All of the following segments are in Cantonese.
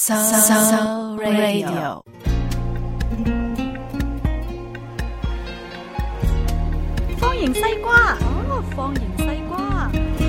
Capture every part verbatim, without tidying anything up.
So, so Radio。 方形西瓜，哦，方形西瓜。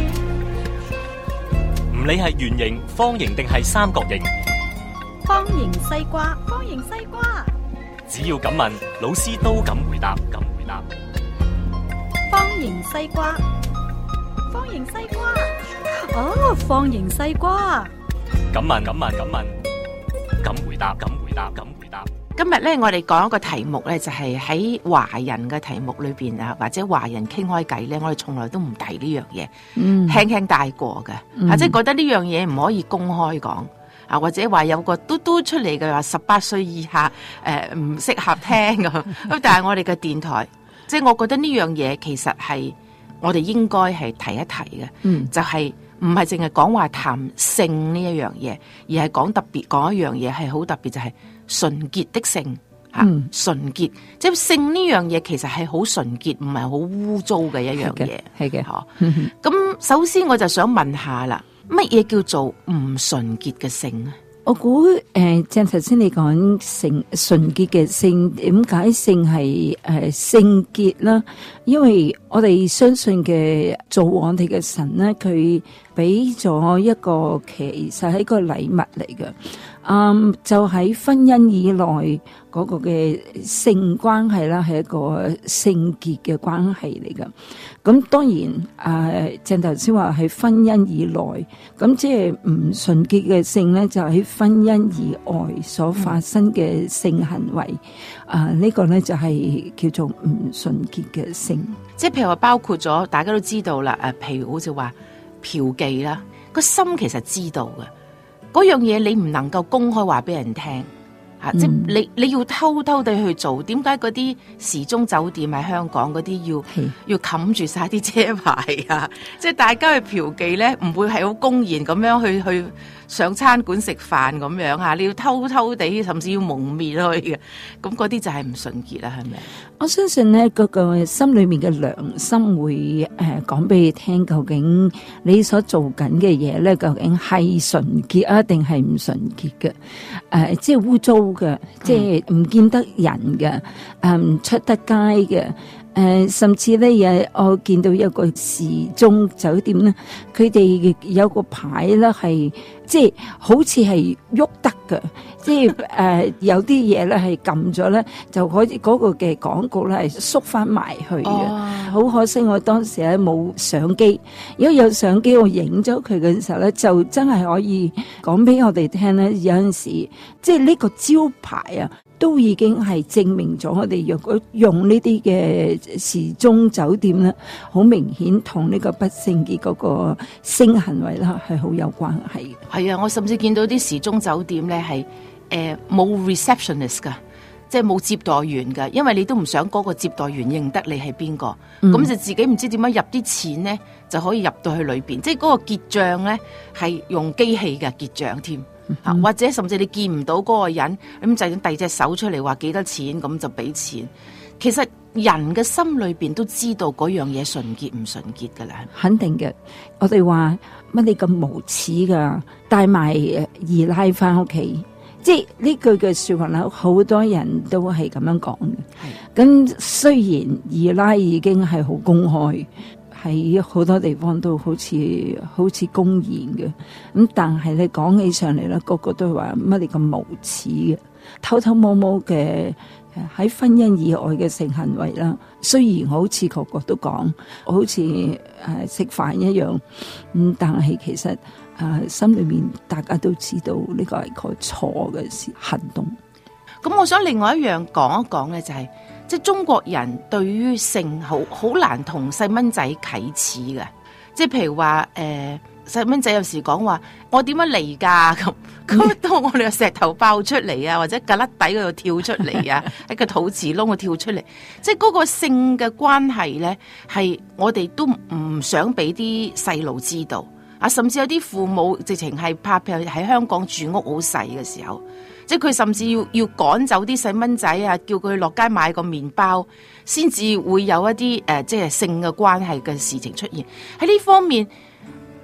唔理係圓形、方形定係三角形， 方形西瓜，方形西瓜。 只要敢問，老師都敢回答，敢回答。 方形西瓜，方形西瓜。哦，方形西瓜。 敢問，敢問，敢問，敢回答，敢回答，敢回答。 今日咧，我哋講一個題目咧，就係喺華人嘅題目裏邊啊，或者華人傾開偈咧，我哋從來都唔提呢樣嘢， 嗯， 輕輕帶過嘅， 嗯、 啊，即係覺得呢樣嘢唔可以公開講啊，或者話有個嘟嘟出嚟嘅話，十八歲以下誒唔適合聽咁。咁但係我哋嘅電台，即係我覺得呢樣嘢其實係我哋應該係提一提嘅， 嗯， 就係唔係淨係講話談性呢一樣嘢，而係講特別講一樣嘢係好特別，就係、是。純潔的性吓， 嗯、 純潔，即係性呢樣嘢，其實係好純潔，唔係好污糟嘅一樣嘢， 係嘅， 嗬。咁首先我就想問下啦，乜嘢叫做唔純潔嘅性啊？ 我估誒，正頭先你講性純潔嘅性，點解性係誒聖潔啦？因為我哋相信嘅做我哋嘅神咧，佢俾咗一個其實係一個禮物嚟嘅。嗯，就喺婚姻以內嗰個嘅性關係啦，係一個聖潔嘅關係嚟㗎。咁當然，誒正頭先話喺婚姻以內，咁即係唔純潔嘅性咧，就喺婚姻以外所發生嘅性行為。啊、嗯，呃這個、呢個咧就係、是、叫做唔純潔嘅性。 即係譬如話包括咗，大家都知道啦。誒，譬如好似話嫖妓啦，個心其實知道嘅。嗰樣嘢你唔能夠公開話俾人聽，吓、嗯，即係你你要偷偷地去做。點解嗰啲時鐘酒店喺香港嗰啲要是要冚住晒啲車牌啊？即係大家去嫖妓咧，唔會係好公然咁樣去去上餐館食飯咁樣啊？你要偷偷地，甚至要蒙面去嘅。咁嗰啲就係唔純潔啦，係咪？ 我相信咧，嗰個心裏面嘅良心會誒講俾你聽，究竟你所做緊嘅嘢咧，究竟係純潔啊，定係唔純潔嘅？誒、呃，即係污糟嘅，即係唔見得人嘅，誒、呃、唔出得街嘅。誒、呃，甚至咧，有我見到有個時鐘酒店咧，佢哋有個牌咧，係即係好似係喐得嘅，即係誒、呃、有啲嘢咧係撳咗咧，就可以嗰個嘅廣告咧係縮翻埋去嘅。好、哦、可惜，我當時咧冇相機，如果有相機，我影咗佢嘅時候咧，就真係可以講俾我哋聽咧。有陣時，即係呢個招牌啊，都已經係證明咗我哋若果用呢啲嘅時鐘酒店咧，好明顯同呢個不聖潔嗰個性行為啦係好有關係。 係啊，我甚至見到啲時鐘酒店咧係誒冇 receptionist 噶，即係冇接待員噶，因為你都唔想嗰個接待員認得你係邊個，咁、嗯、就自己唔知點樣入啲錢咧就可以入到去裏邊，即係嗰個結賬咧係用機器嘅結賬添。啊、或者甚至你見唔到嗰個人，咁就遞隻手出嚟話幾多錢，咁就俾錢。其實人嘅心裏邊都知道嗰樣嘢純潔唔純潔噶啦， 肯定嘅。我哋話乜你咁無恥噶，帶埋二奶翻屋企，即係呢句嘅說話啦，好多人都係咁樣講嘅。咁雖然二奶已經係好公開。喺好多地方都好似好似公然嘅，咁但係你講起上嚟咧，個個都話乜你咁無恥嘅，偷偷摸摸嘅喺婚姻以外嘅性行為啦。雖然好似個個都講，好似誒食飯一樣，咁但係其實誒、呃、心裏面大家都知道呢個係個錯嘅事行動。 咁我想另外一樣講一講咧，就係、是。即係中國人對於性好好難同細蚊仔啟齒嘅，即係譬如話誒細蚊仔有時講話我點樣嚟㗎咁，咁當我哋個石頭爆出嚟啊，或者胳肋底嗰度跳出嚟啊，喺個肚臍窿度跳出嚟，即係嗰個性嘅關係咧，係我哋都唔想俾啲細路知道啊，甚至有啲父母直情係怕譬如喺香港住屋好細嘅時候。即係佢甚至要要趕走啲細蚊仔啊，叫佢落街買個麵包，先至會有一啲誒、呃，即係性嘅關係嘅事情出現。喺呢方面，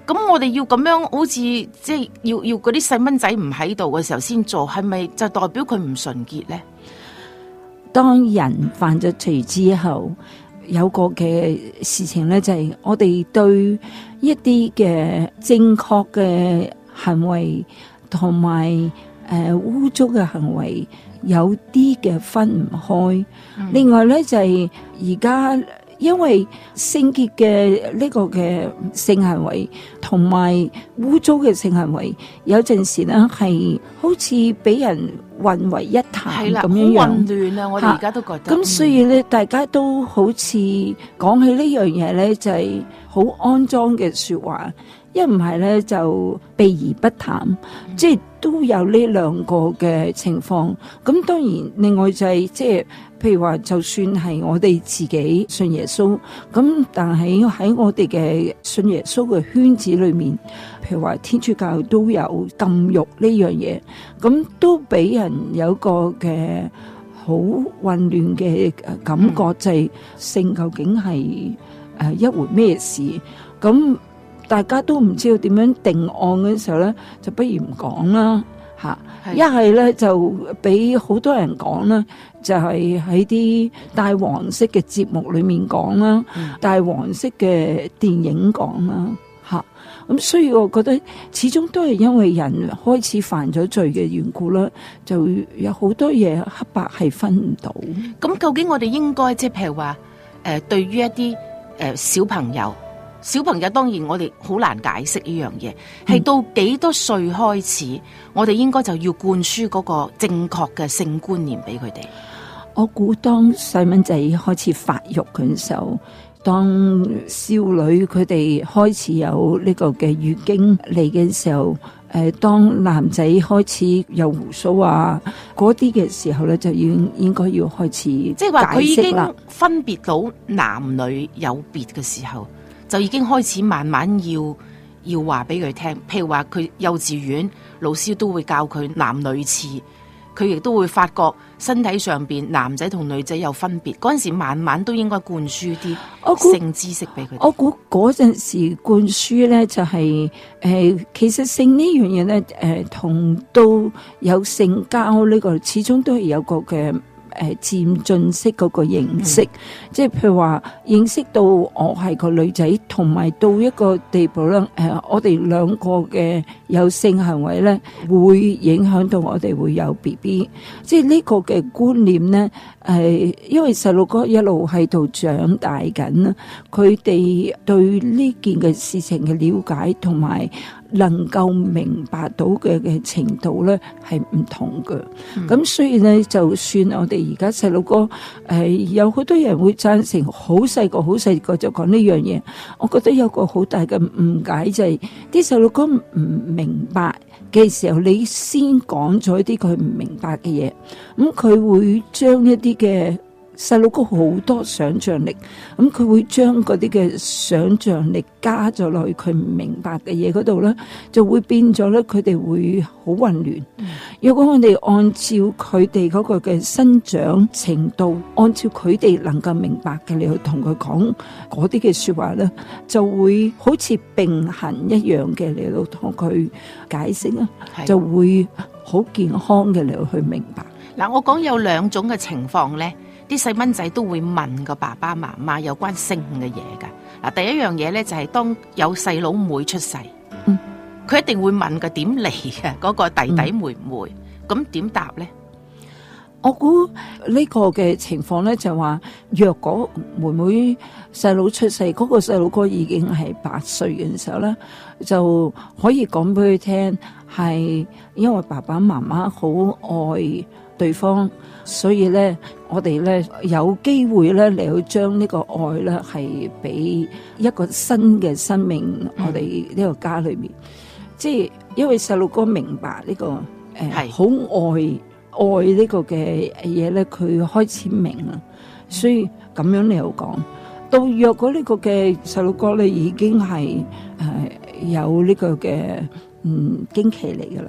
咁我哋要咁樣，好似即係要要嗰啲細蚊仔唔喺度嘅時候先做，係咪就代表佢唔純潔咧？ 當人犯咗罪之後，有個嘅事情咧，就係、是、我哋對一啲嘅正確嘅行為同埋誒污糟嘅行為有啲嘅分唔開。嗯、另外咧就係而家因為聖潔嘅呢個嘅性行為同埋污糟嘅性行為，有陣時咧係好似俾人混為一談咁樣樣， 好混亂啊！我哋而家都覺得。咁、 啊、所以咧，大家都好似講起呢樣嘢咧，就係、是、好骯髒嘅說話，一唔係咧就避而不談，嗯、即係都有呢兩個嘅情況。咁當然，另外就係、是、即係。譬如話，就算係我哋自己信耶穌，咁但係喺我哋嘅信耶穌嘅圈子裏面，譬如話天主教都有禁欲呢樣嘢，咁都俾人有個嘅好混亂嘅感覺，嗯、就係性究竟係誒一回咩事？咁大家都唔知道點樣定案嘅時候咧，就不如唔講啦。吓，一係咧就俾好多人講啦，就係喺啲帶黃色嘅節目裏面講啦，帶、嗯、黃色嘅電影講啦，吓，咁所以我覺得始終都係因為人開始犯咗罪嘅緣故啦，就有好多嘢黑白係分唔到。 咁究竟我哋應該即係譬如話，誒、呃，對於一啲誒、呃、小朋友。小朋友當然我哋好難解釋呢樣嘢，係、嗯、到幾多歲開始，我哋應該就要灌輸嗰個正確嘅性觀念俾佢哋。 我估當細蚊仔開始發育嘅時候，當少女佢哋開始有呢個嘅月經嚟嘅時候，誒、呃，當男仔開始有鬍鬚啊嗰啲嘅時候咧，就應應該要開始即係話佢已經分別到男女有別嘅時候。就已經開始慢慢要要話俾佢聽，譬如話佢幼稚園老師都會教佢男女廁，佢亦都會發覺身體上邊男仔同女仔有分別。嗰陣時慢慢都應該灌輸啲性知識俾佢。 我估嗰陣時灌輸咧就係、是、誒、呃，其實性呢樣嘢咧誒，同都有性交呢、這個始終都係有個嘅。誒，漸進式嗰個認識，嗯、即係譬如話認識到我係個女仔，同埋到一個地步咧，誒、呃，我哋兩個嘅有性行為咧，會影響到我哋會有 B B， 即係呢個嘅觀念咧，誒、呃，因為細路哥一路喺度長大緊啦，佢哋對呢件嘅事情嘅了解同埋能夠明白到嘅嘅程度咧係唔同嘅，咁、嗯、所以咧，就算我哋而家細路哥，誒、呃、有好多人會贊成好細個好細個就講呢樣嘢，我覺得有個好大嘅誤解就係啲細路哥唔明白嘅時候，你先講咗一啲佢唔明白嘅嘢，咁佢會將一啲嘅。細路哥好多想象力，咁佢會將嗰啲嘅想象力加咗落去佢唔明白嘅嘢嗰度咧，就會變咗咧，佢哋會好混亂。嗯、如果我哋按照佢哋嗰個嘅生長程度，按照佢哋能夠明白嘅嚟去同佢講嗰啲嘅說話咧，就會好似並行一樣嘅嚟到同佢解釋啊，的就會好健康嘅嚟去明白。 嗱，我講有兩種嘅情況咧。啲細蚊仔都會問個爸爸媽媽有關性嘅嘢噶。嗱，第一樣嘢咧就係當有細佬妹出世，嗯，佢一定會問個點嚟嘅，嗰個弟弟妹妹，咁點答咧？ 我估呢個嘅情況咧就話，若果妹妹細佬出世，嗰個細佬哥已經係八歲嘅時候咧，就可以講俾佢聽，係因為爸爸媽媽好愛對方。所以咧，我哋咧有機會咧嚟去將呢個愛咧係俾一個新嘅生命，我哋呢個家裏面，嗯、即係因為細路哥明白呢、這個誒好、呃、愛愛呢個嘅嘢咧，佢開始明啦。所以咁樣你又講，到若果呢個嘅細路哥咧已經係誒、呃、有呢個嘅嗯經期嚟噶啦。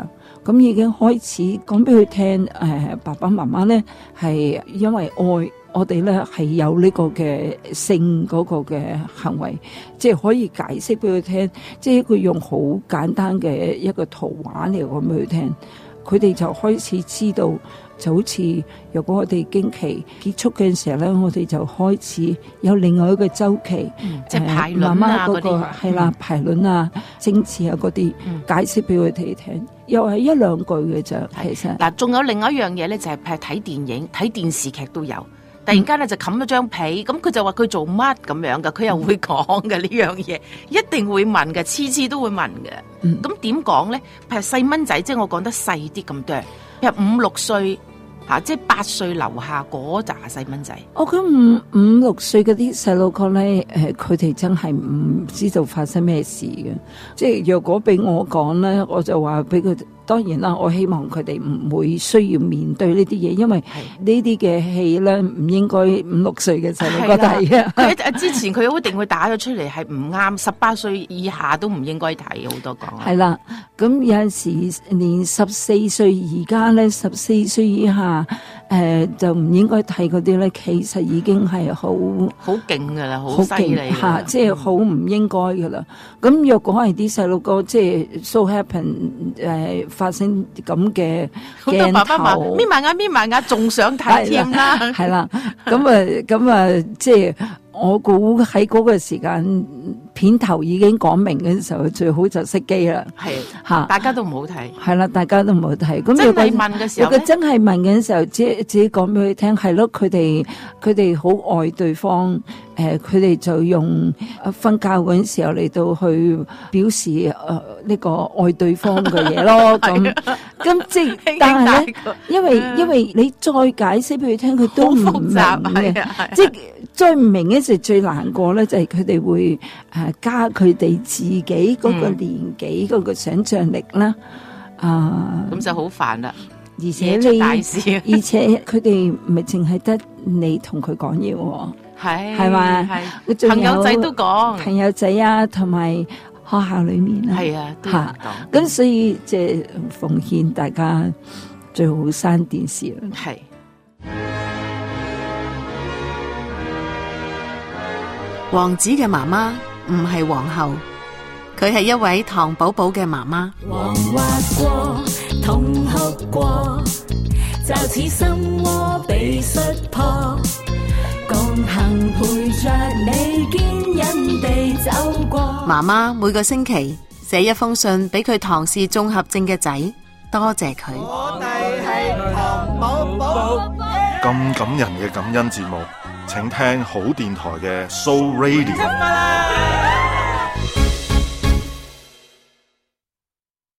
咁已經開始講俾佢聽，誒、呃、爸爸媽媽咧係因為愛。我哋咧係有呢個嘅性嗰個嘅行為，即係可以解釋俾佢聽，即係佢用好簡單嘅一個圖畫嚟講俾佢聽，佢哋就開始知道，就好似如果我哋經期結束嘅時候咧，我哋就開始有另外一個週期， 嗯、即係排卵啊嗰啲， 係啦，排卵啊、精子啊嗰啲，解釋俾佢哋聽，又係一兩句嘅啫。其實嗱，仲有另外一樣嘢咧，就係譬如睇電影、睇電視劇都有。突然間咧就冚咗張被，咁佢就話佢做乜咁樣噶，佢又會講嘅呢樣嘢，一定會問嘅，次次都會問嘅。咁點講咧？譬如細蚊仔，即係我講得細啲咁多，譬如五六歲嚇，即係八歲樓下嗰扎細蚊仔。 我覺得五五六歲嗰啲細路哥咧，誒佢哋真係唔知道發生咩事嘅。即係若果俾我講咧，我就話俾佢。當然啦，我希望佢哋唔會需要面對呢啲嘢，因為呢啲嘅戲咧唔應該五六歲嘅細路哥睇嘅。 佢之前佢一定會打咗出嚟，係唔啱，十八歲以下都唔應該睇，好多講。 係啦，咁有陣時連十四歲而家咧，十四歲以下誒、呃、就唔應該睇嗰啲咧，其實已經係好好勁噶啦，好犀利嚇，即係好唔應該噶啦。咁若果係啲細路哥，即係 so happen 誒、呃。發生咁嘅鏡頭， 爸爸媽媽眯埋眼，眯埋眼，仲想睇添啦。 係啦，咁啊，咁啊，即係我估喺嗰個時間片頭已經講明嘅時候，最好就熄機啦。 係吓，大家都唔好睇。 係啦，大家都唔好睇。咁真係問嘅時候， 如果真係問嘅時候，即係自己講俾佢聽，係咯，佢哋佢哋好愛對方。誒，佢哋就用瞓覺嗰陣時候嚟到去表示誒呢、呃這個愛對方嘅嘢咯，咁咁即係，但係咧，因為因為你再解釋俾佢聽，佢都唔明嘅，即係再唔明嘅時最難過咧，就係佢哋會誒加佢哋自己嗰個年紀嗰個想像力啦，啊、 嗯，咁、呃、就好煩啦。 而且你，而且佢哋唔係淨係得你同佢講嘢喎。 係係嘛？ 朋友仔都講， 朋友仔啊，同埋學校裏面啊， 係啊， 吓咁，所以即係奉獻大家最好閂電視啦。 係王子嘅媽媽唔係皇后，佢係一位唐寶寶嘅媽媽。 黃滑過，痛哭過，就似心窩被摔破。共行陪着你堅忍地走過。 媽媽每個星期寫一封信俾佢唐氏綜合症嘅仔，多謝佢。 我哋係唐寶寶。 咁感人嘅感恩節目，請聽好電台嘅 Soul Radio。